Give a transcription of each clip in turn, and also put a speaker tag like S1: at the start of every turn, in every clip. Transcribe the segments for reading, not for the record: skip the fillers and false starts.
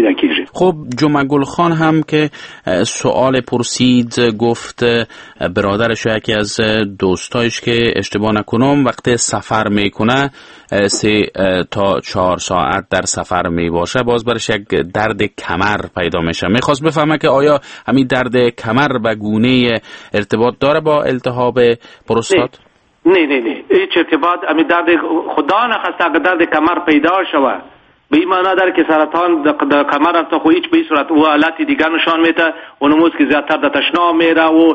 S1: پیدا کیږي.
S2: خب جمعه گل خان هم که سوال پرسید، گفت برادرش یکی از دوستایش که اشتباه نکنم وقتی سفر میکنه 3 تا 4 ساعت در سفر میباشه، باز برش یک درد کمر پیدا میشه. میخواست بفهمه که آیا همین درد کمر به گونه ارتباط داره با التهاب پروستات؟
S1: نه هیچ ارتباط. همین درد خدا نخواسته اگر درد کمر پیدا شوه به این معنی داره که سرطان در کمر است، خو هیچ به این صورت و حالت دیگر نشان میده. اونموز که زیادتر در تشناب میره و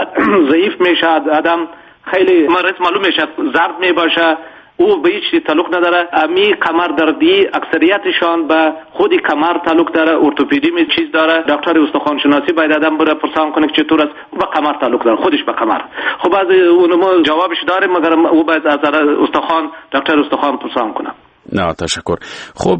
S1: ضعیف میشه، آدم خیلی مرض معلوم میشه، زرد میباشه، او به هیچ تعلق نداره. امی کمر دردی اکثریتشان به خود کمر تعلق داره، ارتوپدی می چیز داره. دکتر استخوان شناسی باید آدم بره پرسان کنه که چطور است، به کمر تعلق داره، خودش به کمر. خب از اونم جوابش داره، مگر او باید از استخوان دکتر استخوان پرسان کنه.
S2: نه تشکر. خب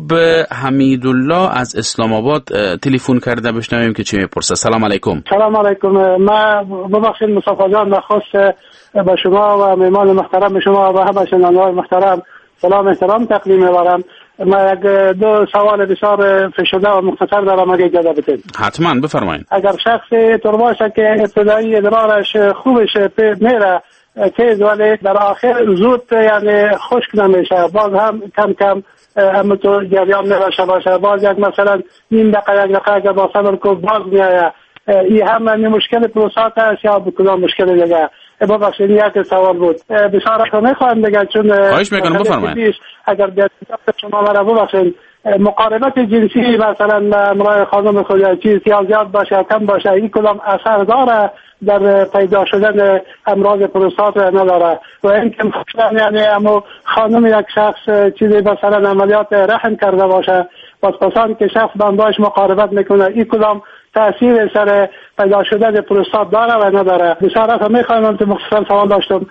S2: حمیدالله از اسلام آباد تلفن کرده، بشنویم که چی میپرسه. سلام علیکم.
S3: سلام علیکم. من ببخشید مصطفی جان، نخست به شما و مهمان محترم شما و همه شنوندگان محترم سلام احترام تقدیم می‌برم. من یک 2 سوال بسیار فشرده و مختصر دارم، اگه اجازه بدید.
S2: حتما بفرمایید.
S3: اگر شخصی طور باشه که ابتدایی ادرارش خوبش میره تیز، ولی در آخر زود یعنی خشک نمیشه، باز هم کم کم هم تو جریان نمیشه باشه، باز یک مثلا نیم دقیقه 1 دقیقه اگر با صبر کو باز میایه. این هم مشکل پروستات است یا کدام مشکل دیگه؟ ببخشید یک سوال بود. بسیار میخوام بگم چون
S2: خواهش میکنم بفرمایید.
S3: اگر شما مرا ببخشید مقاربت جنسی مثلا امرای خانم خود یا چیز یا زیاد باشه کم باشه، این کدام اثر داره در پیدا شدن امراض پروستات و نداره؟ و اینکه یعنی اما خانم یک شخص چیزی مثلا عملیات رحم کرده باشه، پسان که شخص بنداش مقاربت میکنه، این کدام تأثیر سر پیدا شدن پروستات داره و نداره؟ بسیار میخوایم که مختصر سوال داشتم.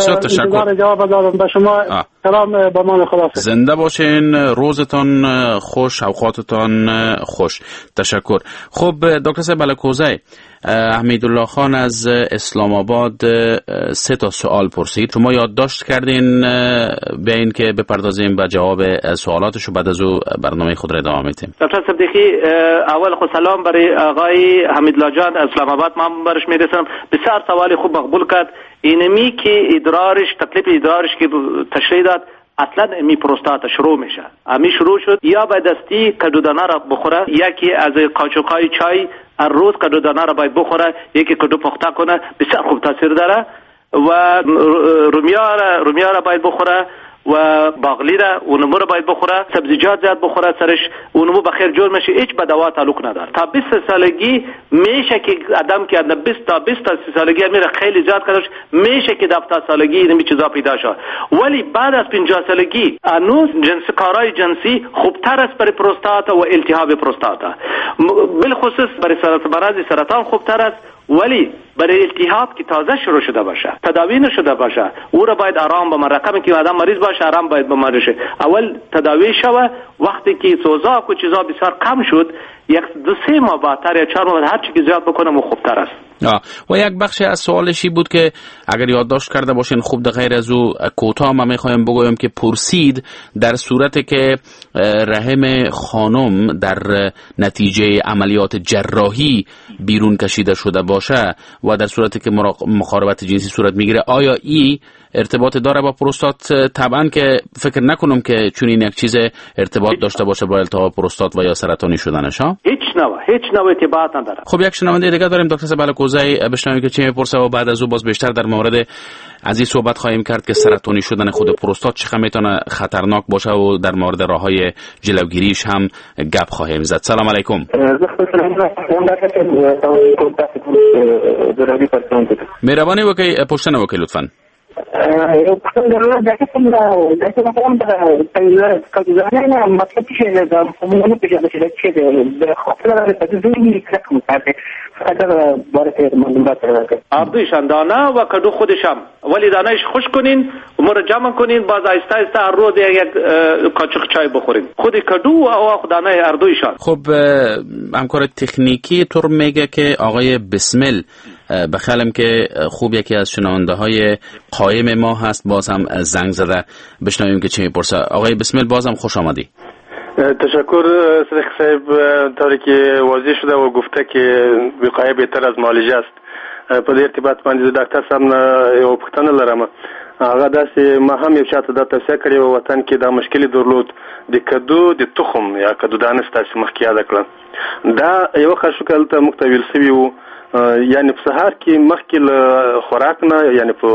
S2: تشکر.
S3: جواب دادم به شما. سلام به مان خدا.
S2: زنده باشین، روزتان خوش، اوقاتتان خوش. تشکر. خب دکتر بلکوزی، حمیدالله خان از اسلام آباد 3 تا سوال پرسید. شما یادداشت کردین به این که بپردازیم به جواب سوالاتش و بعد از او برنامه خود را ادامه میدیم.
S1: دکتر صدیقی، اول خود سلام برای آقای حمیدالله جان از اسلام آباد. من برش میرسم. بسیار سوال خوب مقبول کرد. اینمی که ادرارش تکلیف ادرارش که تشریح داد اصلا می پروستات شروع میشه. امی شروع شد یا به دستی کدودانه را بخوره، یکی از قاچوقای چای هر روز کدودانه را باید بخوره، یکی کدو پخته کنه، بسیار خوب تاثیر داره. و رومیا را باید بخوره و باقلی را اونمو را باید بخوره، سبزیجات زیاد بخوره، سرش اونمو بخیر جور میشه، هیچ به دوا تعلق نداره. تا 20 سالگی میشه که آدم که 20 تا 30 سالگی میره خیلی زیاد کارش میشه که 17 سالگی این چیزا پیدا شه، ولی بعد از 50 سالگی انوس کارهای جنسی خوبتر است برای پروستات و التهاب پروستات، بالخصوص برای سرطان خوبتر است، ولی برای التهاب که تازه شروع شده باشه، تداوی نشده باشه، او را باید آرام به رقمی که آدم مریض باشه آرام باید بمره شه. اول تداوی شوه، وقتی که سوزاک و چیزا بسیار کم شد، 1-2-3 ماه بعدتر یا 4 ماه هر چی که زیاد بکنم و خوبتر است.
S2: و یک بخش از سوالشی بود که اگر یادداشت کرده باشین خوب، در غیر از او کوتاه ما میخوایم بگویم که پرسید در صورتی که رحم خانم در نتیجه عملیات جراحی بیرون کشیده شده باشه و در صورتی که مقاربت جنسی صورت میگیره، آیا این ارتباط داره با پروستات؟ طبعا که فکر نکنم که چون این یک چیز ارتباط داشته باشه با التهاب پروستات و یا سرطانی شدنش.
S1: هیچ نوع ارتباط نداره.
S2: خب یک شنونده دیگه داریم دکتر بلکوزی، بشنویم که چی میپرسه و بعد از او باز بیشتر در مورد از این صحبت خواهیم کرد که سرطانی شدن خود پروستات چقدر میتونه خطرناک باشه و در مورد راههای جلوگیریش هم گپ خواهیم زد. سلام علیکم. مهربانی وکي پوښتنه وکړئ لطفاً.
S1: آبیشان دانه و کدو خودشم، ولی دانهش خوش کنین و مرا جمع کنین، باز آیسته آیسته هر روز یک قاچق چای بخورین، خود کدو و دانه اردویشان.
S2: خب همکار تکنیکی طور میگه که آقای بسمل بخیالم که خوب یکی از شنونده های قایم ما هست، باز هم زنگ زده، بشنویم که چی میپرسه. آقای بسمل بازم خوش آمدی.
S4: تشکر صدیق صاحب. طوری که واضح شده و گفته که وقایه بهتر از معالجه است، په دې ارتباط باندې د ډاکټر صاحب نه یو پوښتنه لرم. هغه داسې ما هم یو چاته دا توصیه کړې و وطن کې دا مشکل درلود د کدو د تخم یا کدو دانه ستاسو مخکې یاد کړل. دا یو خشوکل ته مختویل سوي وو، یعنی په سهار کې مخکې له خوراک نه یعنی په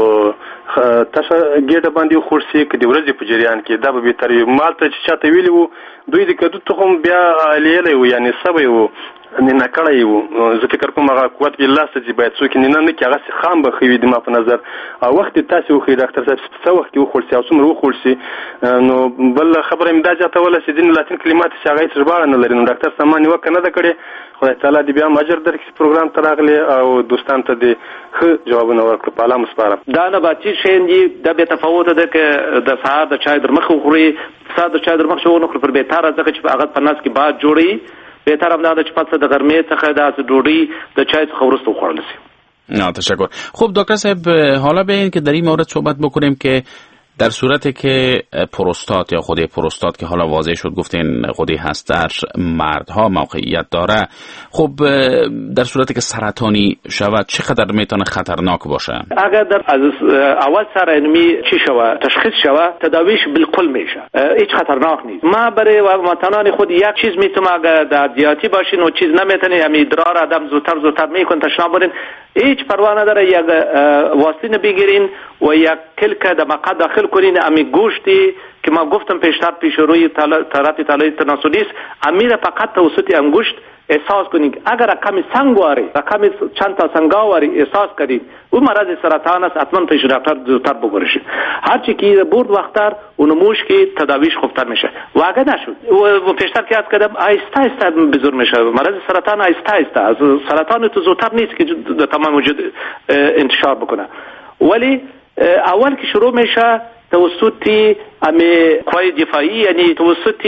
S4: تاسو ګډه باندې خورسي کې د ورځې په جریان کې دا به بهتر وي. مالته چې چاته ویلی وو دوی د کدو تخم بیا لیلې وو یعنی سبې وو نه کړی وو. زه فکر کوم هغه قوت بالله چې باید څوک نه کې هغه خام به خوي د ما په نظر او وخت تاسو خو ډاکټر صاحب څه وخت یو خورسي او څومره خورسي نو بل خبره مې دا جاته ولا چې دین لاتین کلمات چې هغه تربار نه لري. نو ډاکټر سامان یو کنه دا کړي خدای تعالی دې بیا ماجر درکې پروګرام تراغلي او دوستان ته دې ښه جوابونه ورکړي. په اعلی مسپاره
S1: دا نه باچی شین دي د به تفاوت ده ک د سهار د چای در مخ خوري ساده چای در مخ شو نو پر به تر ځکه چې هغه په ناس کې بعد جوړي بهتر هم دا چې پس د ګرمۍ څخه د ډوډۍ د چای څخه ورسته خوړل شي.
S2: نه تشکر. خب دکتر صاحب حالا به این که در این مورد صحبت بکنیم که در صورتی که پروستات یا خود پروستات که حالا واضح شد گفتین خودی هست در مردها موقعیت داره، خب در صورتی که سرطانی شود چقدر میتونه خطرناک باشه؟
S1: اگر در از اول سر علمی چی شوه تشخیص شوه تداویش بالکل میشه، هیچ خطرناک نیست. ما برای وطنان خود یک چیز میتونم اگر در زیاتی باشین و چیز نمیتونی همین ادرار آدم زودتر میکن تشنا برین هیچ پروا نداره. یک واسطه بگیرین و یک کلکه در مقعد داخل کنین امی گوشتی که ما گفتم پیشتر پیش روی طرف تالای تناسلی است امیره فقط توسط انگشت احساس کنید. اگر رقم سنگ واری رقم چند تا سنگا واری احساس کردید اون مرض سرطان است، حتما پیش دکتر زودتر ببرید. هرچی که برد وقتر اونموش که تداویش خوبتر میشه و اگر نشد و پیشتر که از کردم آهسته آهسته بزرگ میشه. مرض سرطان آهسته آهسته از سرطان تو زودتر نیست که تمام وجود انتشار بکنه، ولی اول که شروع میشه توسط امی قوای دفاعی یعنی توسط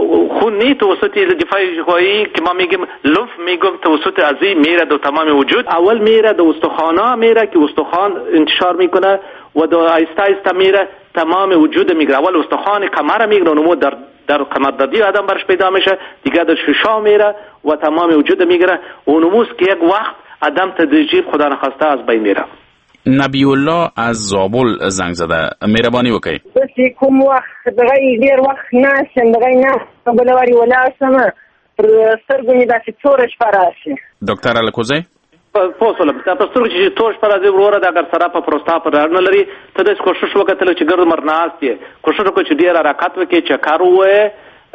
S1: خونی توسط دفاعی که ما میگیم لمف میگم توسط ازی میره دو تمام وجود. اول میره دو استخوان‌ها میره که استخوان انتشار میکنه و دو آهسته آهسته میره تمام وجود میگیره. اول استخوان کمر میگیره اونمو در کمردردی آدم برش پیدا میشه، دیگه در ششم میره و تمام وجود میگیره. اونموست که یک وقت آدم تدریجی خدا نخواسته از بین میره.
S2: نبی الله از زابل زنگ زده، مهربانی وکړئ.
S5: بس کوم وخت دغه ډیر وخت ناشم دغه نه بلواري ولا سم پر سترګې داسې تورش فراشي.
S2: ډاکټر الکوزی
S1: پوسول په سترګې چې تورش فراشي وروره د اگر سره په پروستا پر نه لري ته د کوشش وکړه چې ګرد مرناستي کوشش وکړه چې ډیر حرکت وکړي چکر وې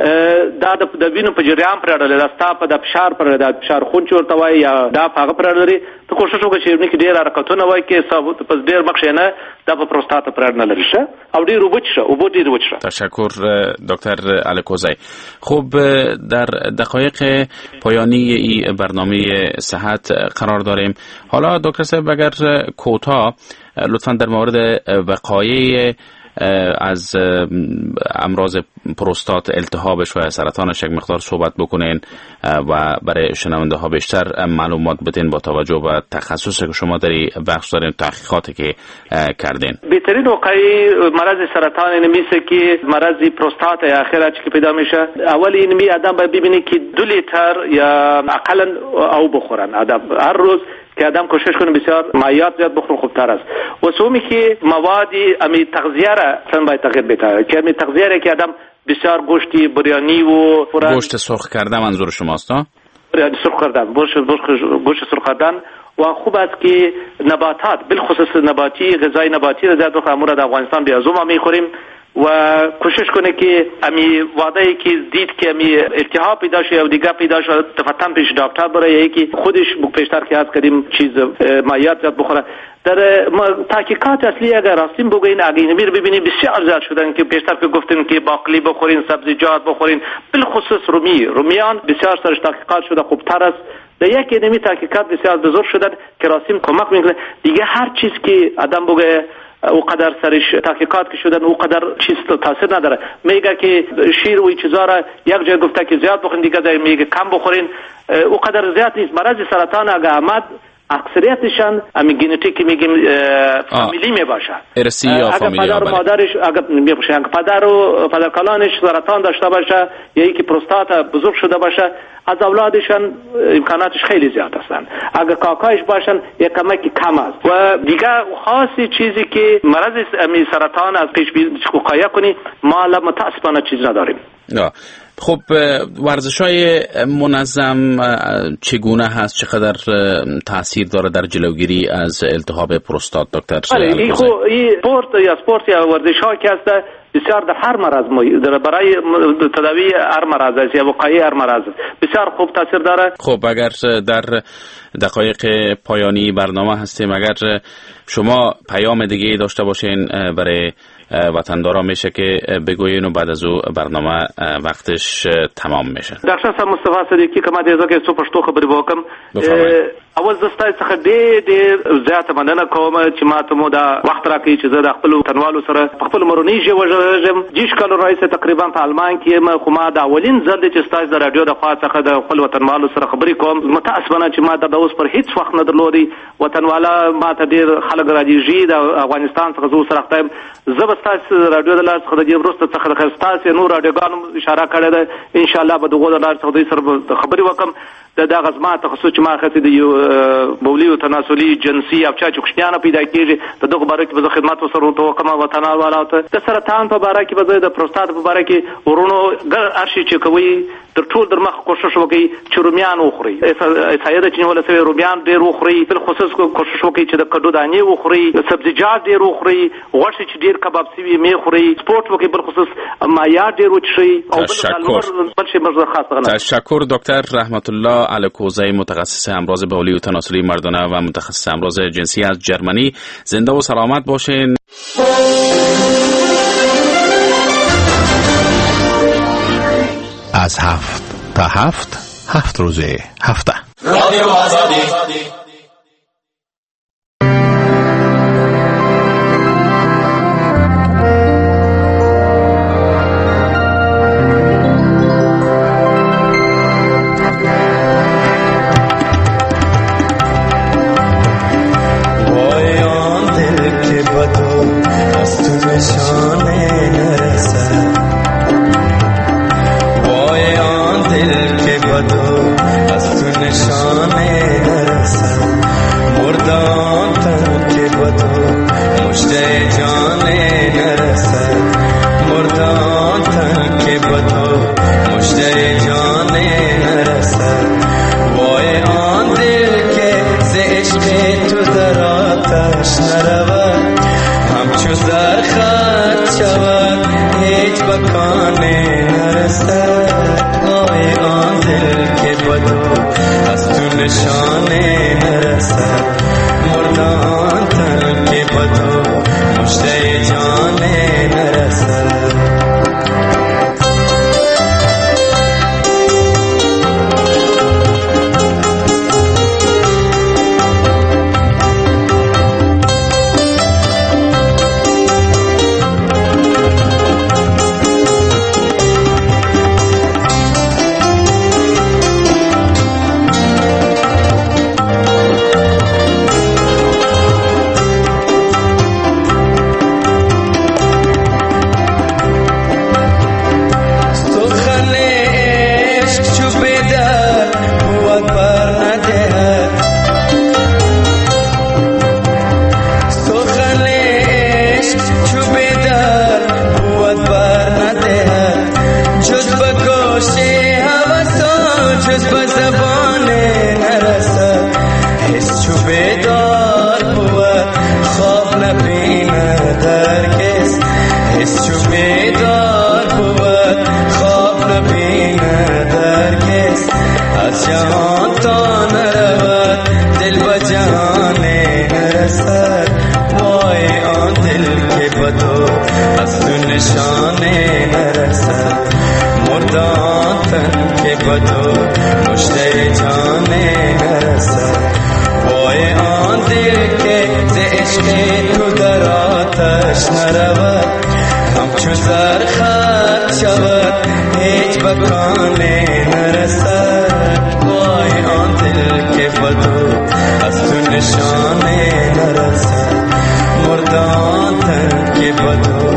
S1: دا د وینو په جریان پر اړه لاستا په د فشار پر د فشار خون چورته وای یا دا هغه پر اړه لري ته کوشش وکړه چې نه کې ډیر حرکتونه وای کې ثابت پس ډیر مخ نه د په پروستات پر اړه نه لري او ډیر وبچ او ډیر وبچ.
S2: تشکر دکتر الکوزی. خب در دقایق پایانی این برنامه صحت قرار داریم. حالا دکتر صاحب اگر کوتاه لطفا در مورد وقایع از امراض پروستات التهابش و سرطانش یک مقدار صحبت بکنین و برای شنونده ها بیشتر معلومات بدین با توجه به تخصصی که شما در این بخش دارین تحقیقاتی که کردین.
S1: بهترین وقایع مرض سرطان اینمیشه که مرض پروستات اخیرا که پیدا میشه اول اینمی آدم باید ببینه که 2 لیتر یا اقلا او بخورن آدم هر روز که آدم کوشش کنه بسیار مایعات زیاد بخوره خوبتر است. و سومی که موادی امی تغذیه را اصلا باید تغییر بده که امی تغذیه که آدم بسیار گوشتی بریانی و
S2: گوشت سرخ کرده منظور شماست ها؟
S1: سرخ کردن گوشت سرخ کردن و خوب است که نباتات بالخصوص نباتی غذای نباتی را زیاد بخوریم. در افغانستان بیازوم میخوریم و کوشش کنه که امی وعده که دید که امی التهاب پیدا شد یا دیگه پیدا شد دفتن پیش دکتر بره یا که خودش پیشتر که از کردیم چیز مایعات زیاد بخوره. در تحقیقات اصلی اگر راستین بگوین اگینمی رو ببینیم بسیار زیاد شدن که پیشتر که گفتیم که باقلی بخورین سبزیجات بخورین بالخصوص رومیان بسیار سرش تحقیقات شده خوبتر است. در یک اینمی تحقیقات بسیار بزرگ شدن که راستین کمک میکنه. دیگه هر چیز که آدم بگه او قدر سرش تحقیقات که شدن او قدر چیز تاثیر نداره. میگه که شیر و این چیزا را یک جای گفته که زیاد بخورین دیگه جای میگه کم بخورین او قدر زیاد نیست. مرض سرطان اگه آمد اکثریتشان همین ژنتیکی میگیم فامیلی میباشه،
S2: ارثی یا فامیلی.
S1: اگر پدر و مادرش اگر میباشه، اگر پدر و پدرکلانش سرطان داشته باشه یا اینکه پروستات بزرگ شده باشه، از اولادشان امکاناتش خیلی زیاد هستند. اگر کاکایش باشن یک کمک کم است. و دیگه خاصی چیزی که مرض سرطان از پیش وقایه کنی ما الان متاسفانه چیز نداریم.
S2: خب ورزش‌های منظم چگونه هست؟ چقدر تاثیر داره در جلوگیری از التهاب پروستات دکتر؟
S1: این اسپورت یا ورزش‌ها که هست بسیار در هر مرض برای تداوی هر مرض است یا وقایع هر مرض بسیار خوب تاثیر داره.
S2: خب اگر در دقایق پایانی برنامه هستیم، اگر شما پیام دیگه داشته باشین برای وطندارا میشه که بگوین و بعد از او برنامه وقتش تمام میشه.
S1: ډاکټر صاحب مصطفی صدیقی کومه دې ځکه څو پښتو خبرې وکم. اول زستا څخه ډېر زیاته مننه کوم چې ما ته مو دا وخت راکړی چې زه د خپل وطنوالو سره خپل مورنۍ ژبه وژغږم. دیش کال رئیس تقریبا په آلمان کې خو ما دا اولین ځل چې ستاسو د رادیو د خوا څخه د خپل وطنوالو سره خبرې کوم. متاسفانه چې ما د اوس پر هیڅ وخت نه درلودي. وطنوالا ما ته ډېر خلک راځي د افغانستان څخه زو سره ختم زبستاس رادیو د لاس خدای ورسته څخه د خستاس نور رادیوګانو اشاره کړې ده. ان شاء الله به دغه د لاس خدای سره خبرې وکم. دا غزما تخصص چې ما خته د یو بولی او تناسلی جنسي او چا چوکشتیانه پیدا کیږي د دغه باره کې به خدمات وسره ته کومه وطنوالو ته د سرطان په باره کې به د پروستات په باره کې ورونو ګر ارشي چې کوي تر ټول در مخ کوشش وکړي چې رومیان وخوري. سایده چې ولا سوي رومیان ډیر وخوري، بل خصوص کوشش وکړي چې د کډو دانې وخوري، سبزیجات ډیر وخوري، غوښه چې ډیر کباب سوي می خوري، سپورت وکړي، بل خصوص مایع ډیر وچشي او بل شي مرزه خاصه.
S2: تشکر دکتر رحمت الله الکوزی، متخصص امراض بولی و تناسلی مردانه و متخصص امراض جنسی از جرمنی. زنده و سلامت باشین.
S6: از 7 تا 7 روز هفته
S7: رادیو آزادی.
S8: همچون زر خط شود هیچ بکانه نرسد وای آن دل که بدو از تو نشانه نرسد مردان تن که بدو